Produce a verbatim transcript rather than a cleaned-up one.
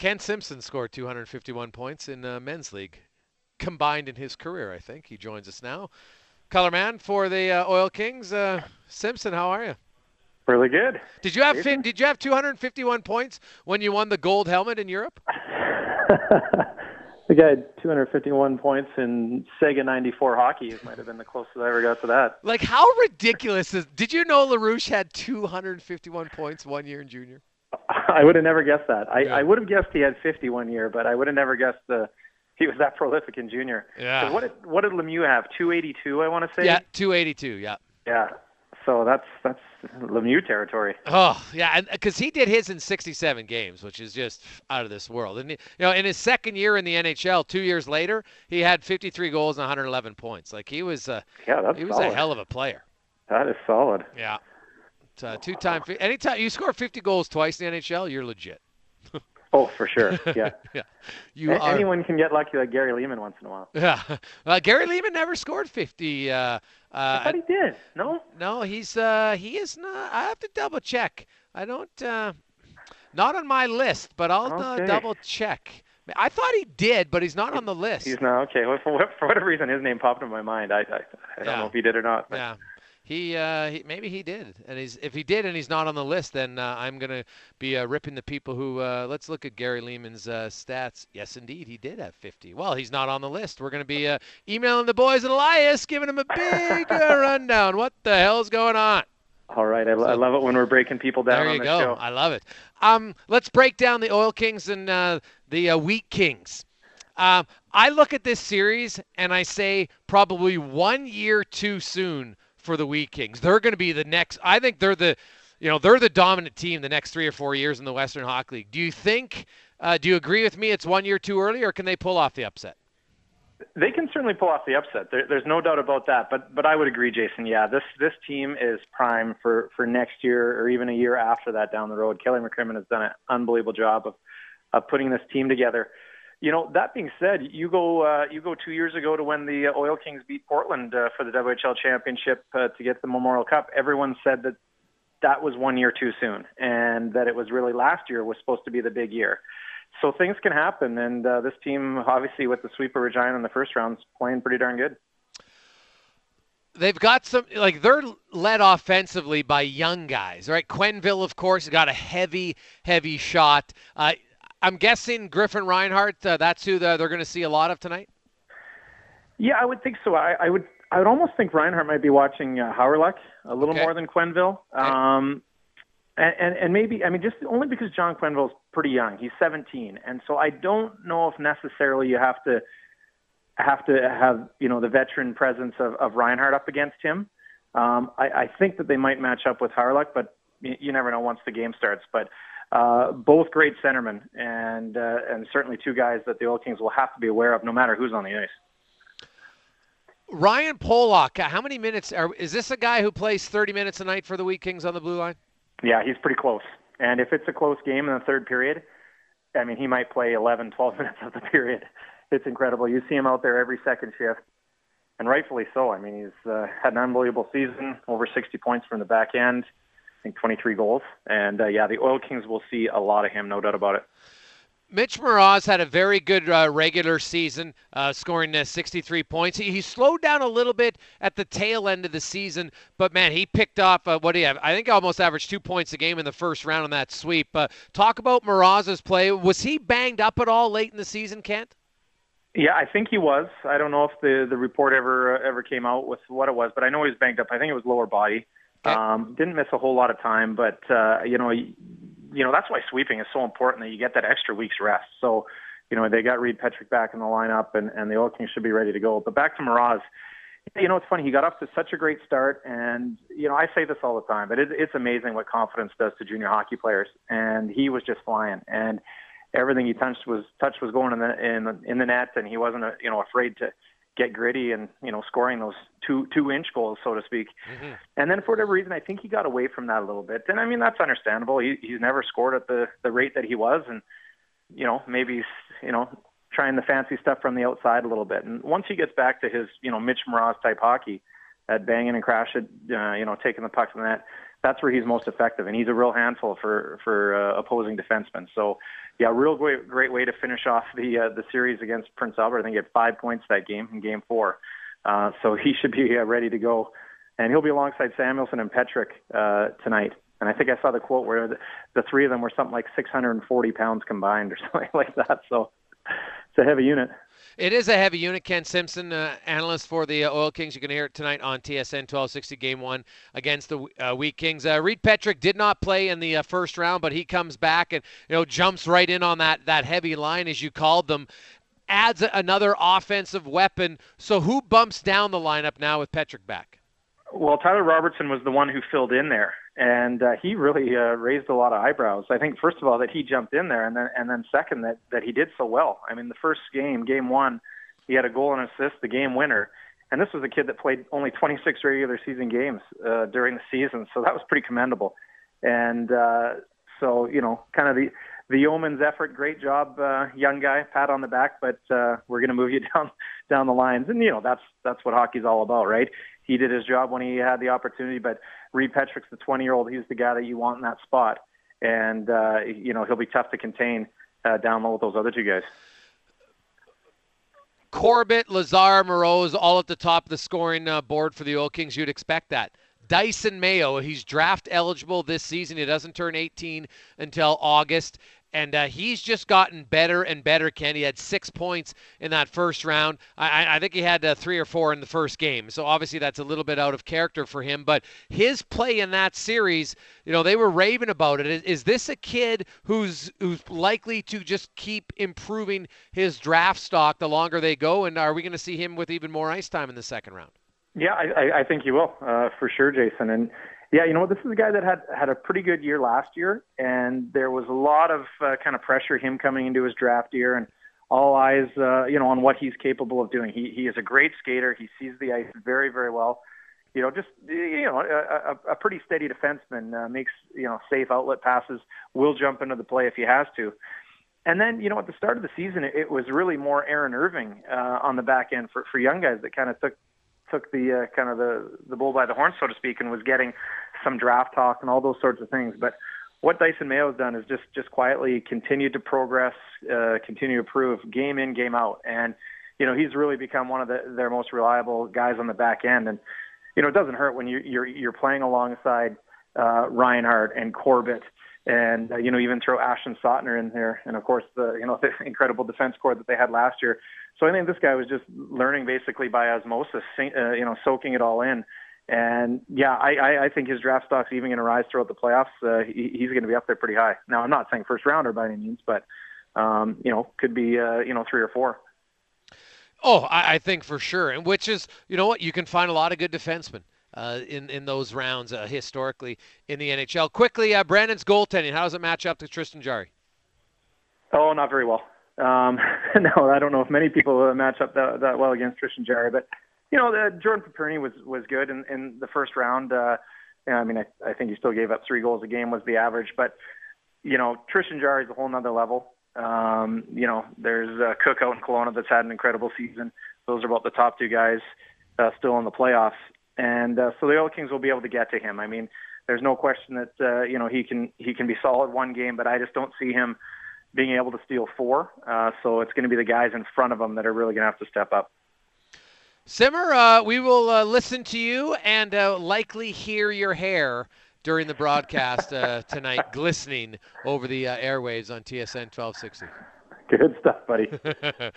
Ken Simpson scored two hundred fifty-one points in uh, men's league combined in his career, I think. He joins us now. Color man for the uh, Oil Kings. Uh, Simpson, how are you? Really good. Did you have fi- Jason? did you have two hundred fifty-one points when you won the gold helmet in Europe? The guy had two hundred fifty-one points in Sega ninety-four hockey. It might have been the closest I ever got to that. Like, how ridiculous is? Did you know LaRouche had two hundred fifty-one points one year in junior? I would have never guessed that. I, Yeah. I would have guessed he had fifty one year, but I would have never guessed the he was that prolific in junior. Yeah. 'Cause What did what did Lemieux have? two eighty-two, I want to say. Yeah, two eighty-two. Yeah. Yeah. So that's that's Lemieux territory. Oh, yeah, and because he did his in sixty-seven games, which is just out of this world. And, he, you know, in his second year in the N H L, two years later, he had fifty-three goals and one hundred eleven points. Like, he was, uh, Yeah, that's he was solid. a hell of a player. That is solid. Yeah. Uh, two-time, anytime you score fifty goals twice in the N H L, you're legit. Oh, for sure. Yeah. Yeah. You A- are. Anyone can get lucky like Gary Lehman once in a while. Yeah. Uh, Gary Lehman never scored fifty. Uh, I uh, thought he did. No? no, he's uh, he is not. I have to double check. I don't. Uh, not on my list, but I'll uh, Okay. double check. I thought he did, but he's not on the list. He's not okay. Well, for, what- for whatever reason, his name popped in my mind. I I, I don't Yeah. know if he did or not. But Yeah. He, uh, he maybe he did, and he's if he did and he's not on the list, then uh, I'm gonna be uh, ripping the people who. Uh, let's look at Gary Lehman's uh, stats. Yes, indeed, he did have fifty. Well, he's not on the list. We're gonna be uh, emailing the boys at Elias, giving him a big uh, rundown. What the hell's going on? All right, I, I love it when we're breaking people down There on you the go. show. I love it. Um, let's break down the Oil Kings and uh, the uh, Wheat Kings. Um, I look at this series and I say probably one year too soon for the Wheat Kings. They're going to be the next. I think they're the, you know, they're the dominant team the next three or four years in the Western Hockey League. Do you think? Uh, do you agree with me? It's one year too early, or can they pull off the upset? They can certainly pull off the upset. There, there's no doubt about that. But but I would agree, Jason. Yeah, this this team is prime for, for next year or even a year after that down the road. Kelly McCrimmon has done an unbelievable job of of putting this team together. You know, that being said, you go uh, you go two years ago to when the Oil Kings beat Portland uh, for the W H L championship uh, to get the Memorial Cup. Everyone said that that was one year too soon, and that it was really last year was supposed to be the big year. So things can happen, and uh, this team, obviously, with the sweep of Regina in the first round, is playing pretty darn good. They've got some, like, they're led offensively by young guys, right? Quenneville, of course, got a heavy, heavy shot. Uh, I'm guessing Griffin Reinhart, uh, that's who the, they're going to see a lot of tonight? Yeah, I would think so. I, I would I would almost think Reinhart might be watching uh, Hauerluck a little Okay. more than Quenneville. Okay. Um, and, and, and maybe, I mean, just only because John Quenneville's pretty young. He's seventeen. And so I don't know if necessarily you have to have to have, you know, the veteran presence of, of Reinhart up against him. Um, I, I think that they might match up with Hauerluck, but you, you never know once the game starts. But uh, both great centermen, and uh, and certainly two guys that the Oil Kings will have to be aware of no matter who's on the ice. Ryan Pollock, uh, how many minutes are, is this a guy who plays thirty minutes a night for the Wheat Kings on the blue line? Yeah, he's pretty close. And if it's a close game in the third period, I mean, he might play eleven, twelve minutes of the period. It's incredible. You see him out there every second shift, and rightfully so. I mean, he's uh, had an unbelievable season, over sixty points from the back end, I think twenty-three goals. And, uh, yeah, the Oil Kings will see a lot of him, no doubt about it. Mitch Moroz had a very good uh, regular season, uh, scoring uh, sixty-three points. He, he slowed down a little bit at the tail end of the season, but, man, he picked off, uh, what do you have? I think almost averaged two points a game in the first round on that sweep. Uh, talk about Moroz's play. Was he banged up at all late in the season, Kent? Yeah, I think he was. I don't know if the, the report ever uh, ever came out with what it was, but I know he was banged up. I think it was lower body. Okay. Um, didn't miss a whole lot of time, but, uh, you know, you know, that's why sweeping is so important, that you get that extra week's rest. So, you know, they got Reed Petrick back in the lineup, and, and the Oil Kings should be ready to go. But back to Moroz, you know, it's funny. He got off to such a great start, and, you know, I say this all the time, but it, it's amazing what confidence does to junior hockey players. And he was just flying, and everything he touched was touched was going in the in the, in the net, and he wasn't, uh, you know, afraid to get gritty and, you know, scoring those two two inch goals, so to speak. Mm-hmm. And then for whatever reason, I think he got away from that a little bit. And I mean, that's understandable. He, he's never scored at the, the rate that he was. And, you know, maybe he's, you know, trying the fancy stuff from the outside a little bit. And once he gets back to his, you know, Mitch Moroz type hockey, that banging and crash it, uh, you know, taking the puck from the net, that's where he's most effective, and he's a real handful for for uh, opposing defensemen. So, yeah, real great great way to finish off the uh, the series against Prince Albert. I think he had five points that game in Game Four, uh, so he should be uh, ready to go, and he'll be alongside Samuelson and Petrick uh, tonight. And I think I saw the quote where the, the three of them were something like six hundred forty pounds combined or something like that. So it's a heavy unit. It is a heavy unit. Ken Simpson, uh, analyst for the uh, Oil Kings. You can hear it tonight on T S N twelve sixty, Game One against the uh, Wheat Kings. Uh, Reed Petrick did not play in the uh, first round, but he comes back and you know jumps right in on that that heavy line, as you called them. Adds another offensive weapon. So who bumps down the lineup now with Petrick back? Well, Tyler Robertson was the one who filled in there, and uh, he really uh, raised a lot of eyebrows. I think, first of all, that he jumped in there, and then and then second, that, that he did so well. I mean, the first game, game one, he had a goal and assist, the game winner, and this was a kid that played only twenty-six regular season games uh, during the season, so that was pretty commendable. And uh, so, you know, kind of the, the yeoman's effort, great job, uh, young guy, pat on the back, but uh, we're going to move you down down the lines. And, you know, that's that's what hockey's all about, right? He did his job when he had the opportunity, but Reed Petrick's the twenty-year-old. He's the guy that you want in that spot. And, uh, you know, he'll be tough to contain uh, down low with those other two guys. Corbett, Lazar, Moroz, all at the top of the scoring uh, board for the Oil Kings. You'd expect that. Dyson Mayo, he's draft eligible this season. He doesn't turn eighteen until August. And uh, he's just gotten better and better, Ken. He had six points in that first round. I, I think he had uh, three or four in the first game. So obviously that's a little bit out of character for him. But his play in that series, you know, they were raving about it. Is, is this a kid who's who's likely to just keep improving his draft stock the longer they go? And are we going to see him with even more ice time in the second round? Yeah, I, I think he will, uh, for sure, Jason. And yeah, you know, this is a guy that had, had a pretty good year last year, and there was a lot of uh, kind of pressure him coming into his draft year, and all eyes, uh, you know, on what he's capable of doing. He he is a great skater. He sees the ice very, very well. You know, just you know, a, a, a pretty steady defenseman, uh, makes you know safe outlet passes, will jump into the play if he has to. And then, you know, at the start of the season, it, it was really more Aaron Irving uh, on the back end for for young guys that kind of took. took the uh, kind of the, the bull by the horn, so to speak, and was getting some draft talk and all those sorts of things. But what Dyson Mayo has done is just, just quietly continued to progress, uh, continue to improve game in, game out. And, you know, he's really become one of the, their most reliable guys on the back end. And, you know, it doesn't hurt when you, you're, you're playing alongside uh, Reinhart and Corbett and, uh, you know, even throw Ashton Sotner in there. And, of course, the, you know, the incredible defense core that they had last year. So I think this guy was just learning basically by osmosis, uh, you know, soaking it all in. And, yeah, I, I, I think his draft stock's even going to rise throughout the playoffs. Uh, he, he's going to be up there pretty high. Now, I'm not saying first rounder by any means, but, um, you know, could be, uh, you know, three or four. Oh, I, I think for sure. And which is, you know what, you can find a lot of good defensemen uh, in, in those rounds uh, historically in the N H L. Quickly, uh, Brandon's goaltending, how does it match up to Tristan Jarry? Oh, not very well. Um, no, I don't know if many people uh, match up that, that well against Tristan Jarry, but you know, the, Jordan Paperny was was good in, in the first round. Uh, yeah, I mean, I, I think he still gave up three goals a game was the average, but you know, Tristan Jarry is a whole nother level. Um, you know, there's uh, Cook out in Kelowna that's had an incredible season. Those are about the top two guys uh, still in the playoffs, and uh, so the Oil Kings will be able to get to him. I mean, there's no question that uh, you know he can he can be solid one game, but I just don't see him being able to steal four. Uh, so it's going to be the guys in front of him that are really going to have to step up. Simmer, uh, we will uh, listen to you and uh, likely hear your hair during the broadcast uh, tonight, glistening over the uh, airwaves on T S N twelve sixty. Good stuff, buddy.